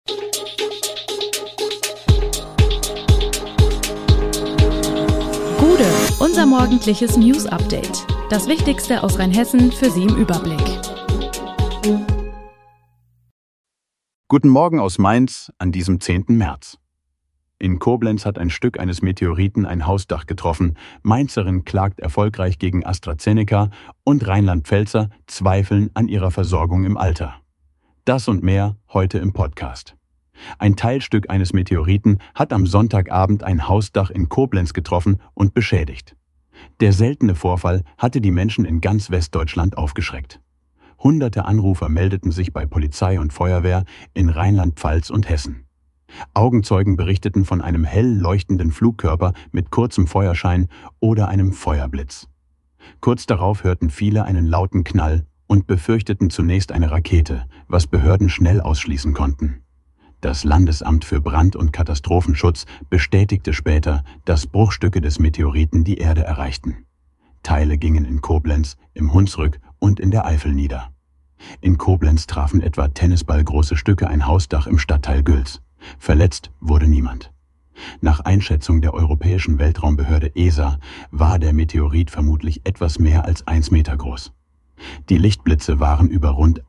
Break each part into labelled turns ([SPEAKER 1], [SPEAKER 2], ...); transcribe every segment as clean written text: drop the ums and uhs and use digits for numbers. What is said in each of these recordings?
[SPEAKER 1] Gude, unser morgendliches News-Update. Das Wichtigste aus Rheinhessen für Sie im Überblick.
[SPEAKER 2] Guten Morgen aus Mainz an diesem 10. März. In Koblenz hat ein Stück eines Meteoriten ein Hausdach getroffen. Mainzerin klagt erfolgreich gegen AstraZeneca und Rheinland-Pfälzer zweifeln an ihrer Versorgung im Alter. Das und mehr heute im Podcast. Ein Teilstück eines Meteoriten hat am Sonntagabend ein Hausdach in Koblenz getroffen und beschädigt. Der seltene Vorfall hatte die Menschen in ganz Westdeutschland aufgeschreckt. Hunderte Anrufer meldeten sich bei Polizei und Feuerwehr in Rheinland-Pfalz und Hessen. Augenzeugen berichteten von einem hell leuchtenden Flugkörper mit kurzem Feuerschein oder einem Feuerblitz. Kurz darauf hörten viele einen lauten Knall und befürchteten zunächst eine Rakete, was Behörden schnell ausschließen konnten. Das Landesamt für Brand- und Katastrophenschutz bestätigte später, dass Bruchstücke des Meteoriten die Erde erreichten. Teile gingen in Koblenz, im Hunsrück und in der Eifel nieder. In Koblenz trafen etwa tennisballgroße Stücke ein Hausdach im Stadtteil Güls. Verletzt wurde niemand. Nach Einschätzung der Europäischen Weltraumbehörde ESA war der Meteorit vermutlich etwas mehr als 1 Meter groß. Die Lichtblitze waren über rund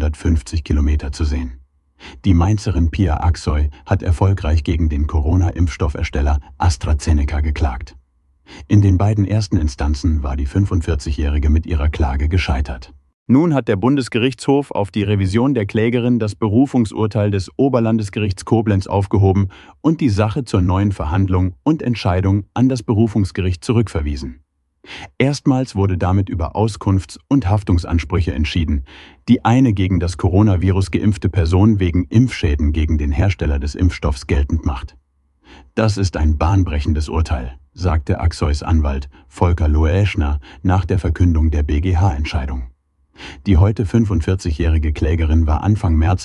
[SPEAKER 2] 150 Kilometer zu sehen. Die Mainzerin Pia Aksoy hat erfolgreich gegen den Corona-Impfstoffersteller AstraZeneca geklagt. In den beiden ersten Instanzen war die 45-Jährige mit ihrer Klage gescheitert. Nun hat der Bundesgerichtshof auf die Revision der Klägerin das Berufungsurteil des Oberlandesgerichts Koblenz aufgehoben und die Sache zur neuen Verhandlung und Entscheidung an das Berufungsgericht zurückverwiesen. Erstmals wurde damit über Auskunfts- und Haftungsansprüche entschieden. Die eine gegen das Coronavirus geimpfte Person wegen Impfschäden gegen den Hersteller des Impfstoffs geltend macht. Das ist ein bahnbrechendes Urteil, sagte Aksoys Anwalt Volker Loeschner nach der Verkündung der BGH-Entscheidung. Die heute 45-jährige Klägerin war Anfang März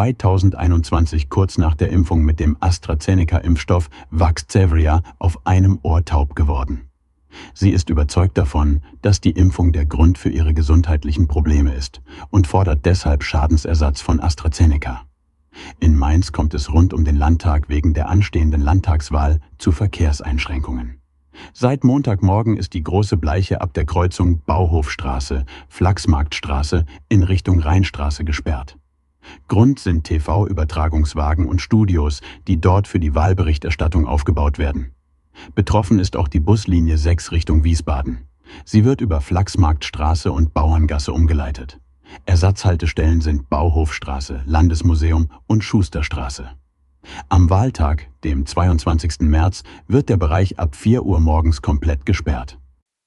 [SPEAKER 2] 2021 kurz nach der Impfung mit dem AstraZeneca-Impfstoff Vaxzevria auf einem Ohr taub geworden. Sie ist überzeugt davon, dass die Impfung der Grund für ihre gesundheitlichen Probleme ist und fordert deshalb Schadensersatz von AstraZeneca. In Mainz kommt es rund um den Landtag wegen der anstehenden Landtagswahl zu Verkehrseinschränkungen. Seit Montagmorgen ist die große Bleiche ab der Kreuzung Bauhofstraße, Flachsmarktstraße in Richtung Rheinstraße gesperrt. Grund sind TV-Übertragungswagen und Studios, die dort für die Wahlberichterstattung aufgebaut werden. Betroffen ist auch die Buslinie 6 Richtung Wiesbaden. Sie wird über Flachsmarktstraße und Bauerngasse umgeleitet. Ersatzhaltestellen sind Bauhofstraße, Landesmuseum und Schusterstraße. Am Wahltag, dem 22. März, wird der Bereich ab 4 Uhr morgens komplett gesperrt.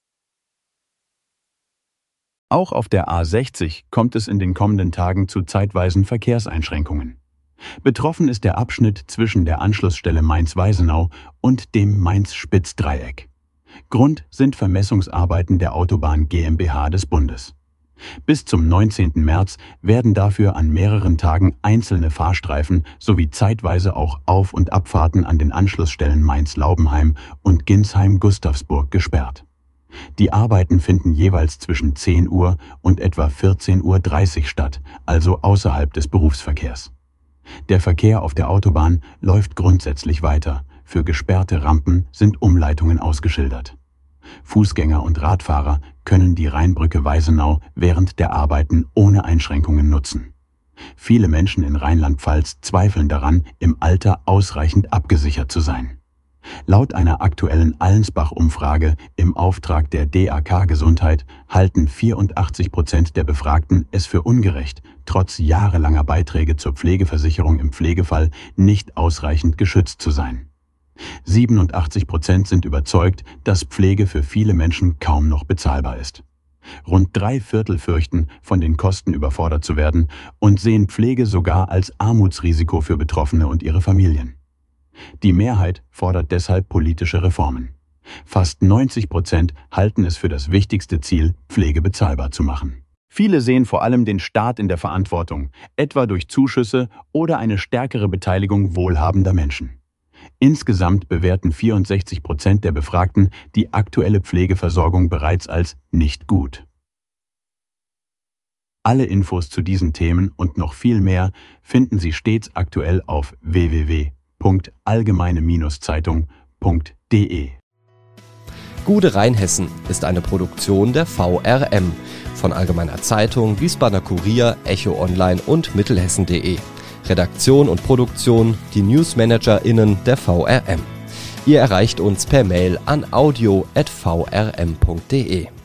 [SPEAKER 2] Auch auf der A60 kommt es in den kommenden Tagen zu zeitweisen Verkehrseinschränkungen. Betroffen ist der Abschnitt zwischen der Anschlussstelle Mainz-Weisenau und dem Mainz-Spitz-Dreieck. Grund sind Vermessungsarbeiten der Autobahn GmbH des Bundes. Bis zum 19. März werden dafür an mehreren Tagen einzelne Fahrstreifen sowie zeitweise auch Auf- und Abfahrten an den Anschlussstellen Mainz-Laubenheim und Ginsheim-Gustavsburg gesperrt. Die Arbeiten finden jeweils zwischen 10 Uhr und etwa 14:30 Uhr statt, also außerhalb des Berufsverkehrs. Der Verkehr auf der Autobahn läuft grundsätzlich weiter. Für gesperrte Rampen sind Umleitungen ausgeschildert. Fußgänger und Radfahrer können die Rheinbrücke Weisenau während der Arbeiten ohne Einschränkungen nutzen. Viele Menschen in Rheinland-Pfalz zweifeln daran, im Alter ausreichend abgesichert zu sein. Laut einer aktuellen Allensbach-Umfrage im Auftrag der DAK Gesundheit halten 84% der Befragten es für ungerecht, trotz jahrelanger Beiträge zur Pflegeversicherung im Pflegefall nicht ausreichend geschützt zu sein. 87% sind überzeugt, dass Pflege für viele Menschen kaum noch bezahlbar ist. Rund 3/4 fürchten, von den Kosten überfordert zu werden und sehen Pflege sogar als Armutsrisiko für Betroffene und ihre Familien. Die Mehrheit fordert deshalb politische Reformen. Fast 90% halten es für das wichtigste Ziel, Pflege bezahlbar zu machen. Viele sehen vor allem den Staat in der Verantwortung, etwa durch Zuschüsse oder eine stärkere Beteiligung wohlhabender Menschen. Insgesamt bewerten 64% der Befragten die aktuelle Pflegeversorgung bereits als nicht gut. Alle Infos zu diesen Themen und noch viel mehr finden Sie stets aktuell auf www.allgemeine-zeitung.de.
[SPEAKER 3] Gude Rheinhessen ist eine Produktion der VRM von Allgemeiner Zeitung, Wiesbadener Kurier, Echo Online und Mittelhessen.de. Redaktion und Produktion die NewsmanagerInnen der VRM. Ihr erreicht uns per Mail an audio@vrm.de.